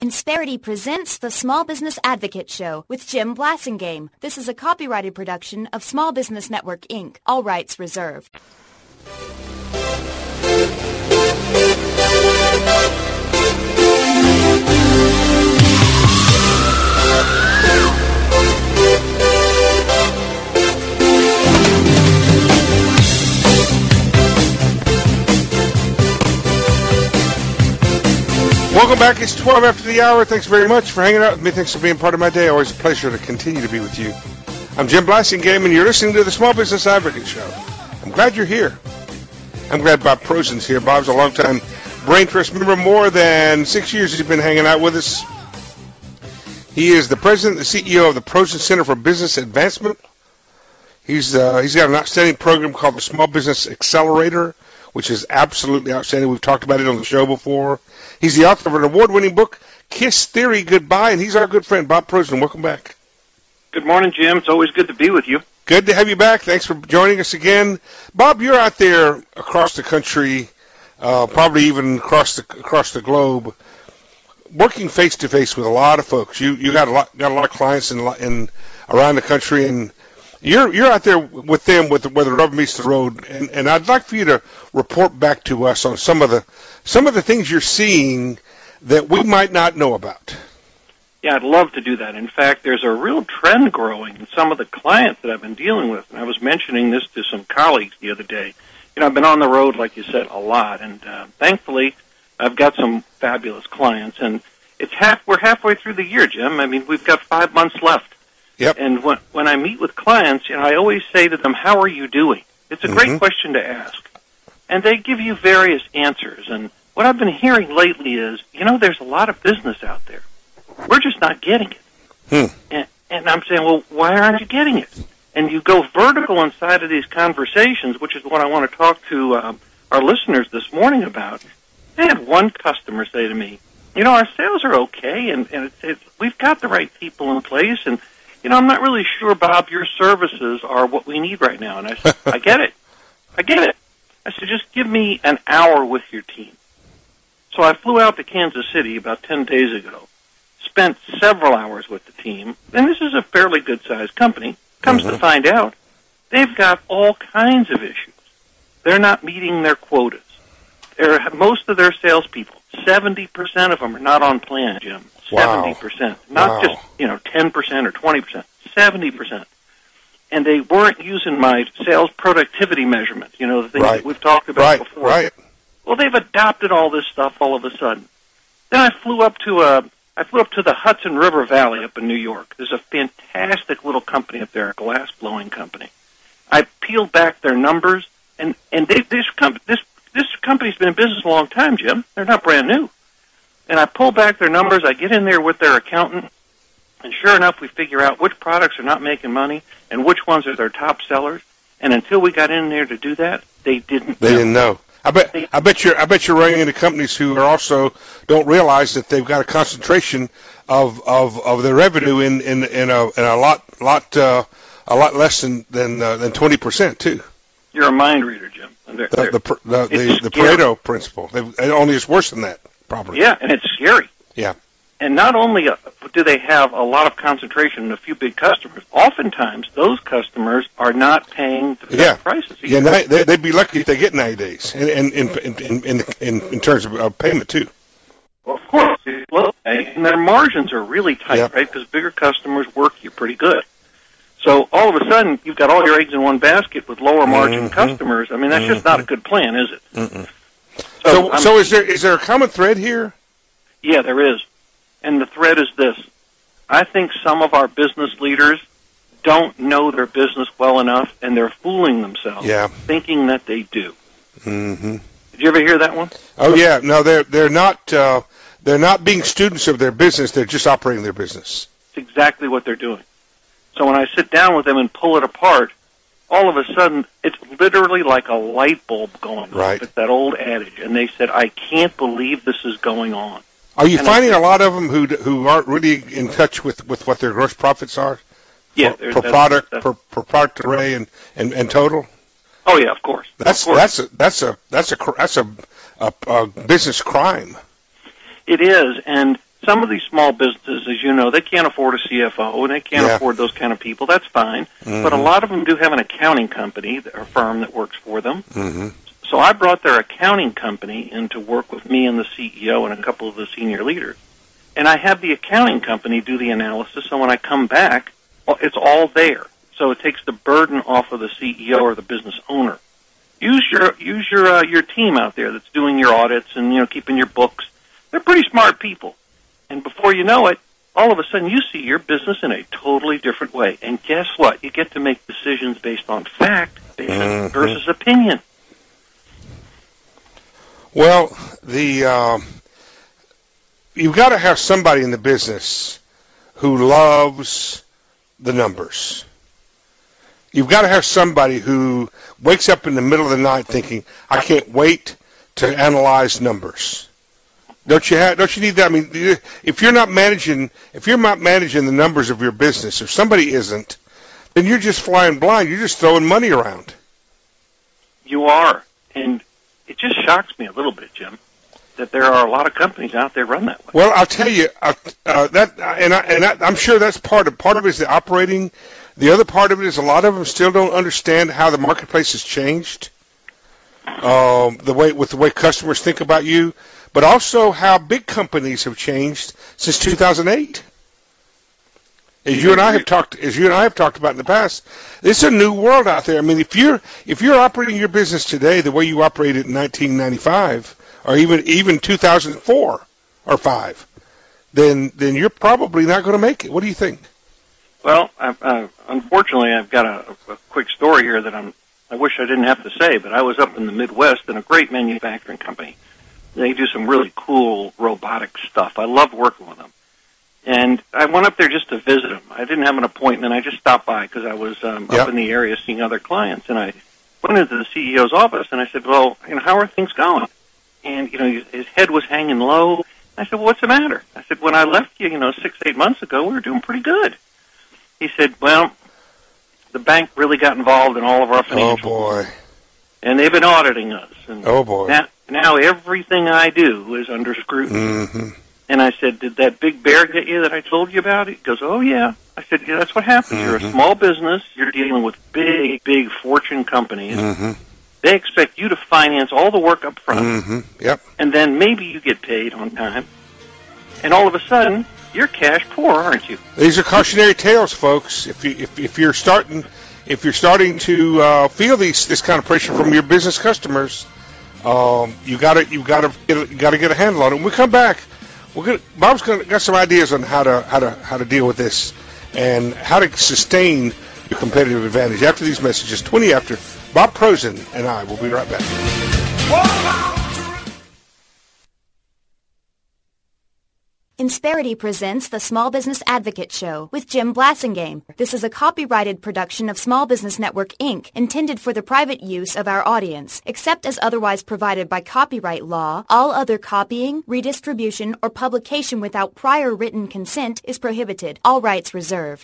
Insperity presents the Small Business Advocate Show with Jim Blasingame. This is a copyrighted production of Small Business Network, Inc., all rights reserved. Welcome back. It's 12 after the hour. Thanks very much for hanging out with me. Thanks for being part of my day. Always a pleasure to continue to be with you. I'm Jim Blasingame, and you're listening to the Small Business Advocate Show. I'm glad you're here. I'm glad Bob Prosen's here. Bob's a longtime Brain Trust member. More than 6 years he's been hanging out with us. He is the president and CEO of the Prosen Center for Business Advancement. He's got an outstanding program called the Small Business Accelerator, which is absolutely outstanding. We've talked about it on the show before. He's the author of an award-winning book, Kiss Theory Goodbye, and he's our good friend, Bob Prosen. Welcome back. Good morning, Jim. It's always good to be with you. Good to have you back. Thanks for joining us again. Bob, you're out there across the country, probably even across the globe, working face-to-face with a lot of folks. You got a lot of clients in around the country, and you're out there with them where the rubber meets the road, and I'd like for you to report back to us on some of the things you're seeing that we might not know about. Yeah, I'd love to do that. In fact, there's a real trend growing in some of the clients that I've been dealing with, and I was mentioning this to some colleagues the other day. You know, I've been on the road, like you said, a lot, and thankfully I've got some fabulous clients, and we're halfway through the year, Jim. I mean, we've got 5 months left. Yep. And when I meet with clients, I always say to them, how are you doing? It's a great question to ask. And they give you various answers. And what I've been hearing lately is, there's a lot of business out there. We're just not getting it. And I'm saying, well, why aren't you getting it? And you go vertical inside of these conversations, which is what I want to talk to our listeners this morning about. I had one customer say to me, our sales are okay, and we've got the right people in place, and I'm not really sure, Bob, your services are what we need right now. And I said, I get it. I said, just give me an hour with your team. So I flew out to Kansas City about 10 days ago, spent several hours with the team, and this is a fairly good-sized company. Comes to find out, they've got all kinds of issues. They're not meeting their quotas. Most of their salespeople, 70% of them are not on plan, Jim. 70%. Not just, 10% or 20%. 70%. And they weren't using my sales productivity measurement, the things that we've talked about before. Right. Well, they've adopted all this stuff all of a sudden. Then I flew up to the Hudson River Valley up in New York. There's a fantastic little company up there, a glass blowing company. I peeled back their numbers, and this company's been in business a long time, Jim. They're not brand new. And I pull back their numbers, I get in there with their accountant, and sure enough, we figure out which products are not making money and which ones are their top sellers. And until we got in there to do that, they didn't know. I bet you're running into companies who are also don't realize that they've got a concentration of their revenue in a lot less than 20% too. You're a mind reader, Jim. The Pareto principle. It only is worse than that. Probably. Yeah, and it's scary. Yeah. And not only do they have a lot of concentration in a few big customers, oftentimes those customers are not paying the best prices. Yeah, they'd be lucky if they get 90 days, and in terms of payment too. Well, of course. And their margins are really tight, right? Because bigger customers work you pretty good. So all of a sudden, you've got all your eggs in one basket with lower margin customers. I mean, that's just not a good plan, is it? So is there a common thread here? Yeah, there is. And the thread is this. I think some of our business leaders don't know their business well enough, and they're fooling themselves, thinking that they do. Mm-hmm. Did you ever hear that one? Oh yeah, no, they're not being students of their business. They're just operating their business. It's exactly what they're doing. So when I sit down with them and pull it apart, all of a sudden, it's literally like a light bulb going off. It's that old adage. And they said, I can't believe this is going on. Are you finding a lot of them who aren't really in touch with what their gross profits are? Yeah. Per product array and total? Oh, yeah, of course. That's a business crime. It is, and some of these small businesses, as you know, they can't afford a CFO and they can't afford those kind of people. That's fine. But a lot of them do have an accounting company or firm that works for them. So I brought their accounting company in to work with me and the CEO and a couple of the senior leaders. And I have the accounting company do the analysis, so when I come back, it's all there. So it takes the burden off of the CEO or the business owner. Use your team out there that's doing your audits and keeping your books. They're pretty smart people. And before you know it, all of a sudden you see your business in a totally different way. And guess what? You get to make decisions based on fact versus opinion. Well, you've got to have somebody in the business who loves the numbers. You've got to have somebody who wakes up in the middle of the night thinking, I can't wait to analyze numbers. Don't you need that? I mean, if you're not managing the numbers of your business, if somebody isn't, then you're just flying blind. You're just throwing money around. You are. And it just shocks me a little bit, Jim, that there are a lot of companies out there run that way. Well, I'll tell you I'm sure that's part of it is the operating. The other part of it is a lot of them still don't understand how the marketplace has changed, the way customers think about you, but also how big companies have changed since 2008. As you and I have talked about in the past, it's a new world out there. I mean, if you're operating your business today the way you operated in 1995 or even 2004 or 5, then you're probably not going to make it. What do you think? Well, unfortunately, I've got a quick story here that I wish I didn't have to say, but I was up in the Midwest in a great manufacturing company. They do some really cool robotic stuff. I love working with them. And I went up there just to visit them. I didn't have an appointment. I just stopped by because I was up in the area seeing other clients. And I went into the CEO's office, and I said, well, how are things going? And, his head was hanging low. I said, well, what's the matter? I said, when I left you, 6-8 months ago, we were doing pretty good. He said, well, the bank really got involved in all of our financials. Oh, boy. And they've been auditing us. And oh, boy. Now everything I do is under scrutiny. Mm-hmm. And I said, did that big bear get you that I told you about? He goes, oh, yeah. I said, yeah, that's what happens. You're a small business. You're dealing with big, big fortune companies. They expect you to finance all the work up front. Yep. And then maybe you get paid on time. And all of a sudden, you're cash poor, aren't you? These are cautionary tales, folks. If you're starting to feel this kind of pressure from your business customers, you got to get a handle on it. When we come back, Bob's got some ideas on how to deal with this and how to sustain your competitive advantage. After these messages, 20 after, Bob Prosen and I will be right back. Insperity presents the Small Business Advocate Show with Jim Blasingame. This is a copyrighted production of Small Business Network, Inc., intended for the private use of our audience. Except as otherwise provided by copyright law, all other copying, redistribution, or publication without prior written consent is prohibited. All rights reserved.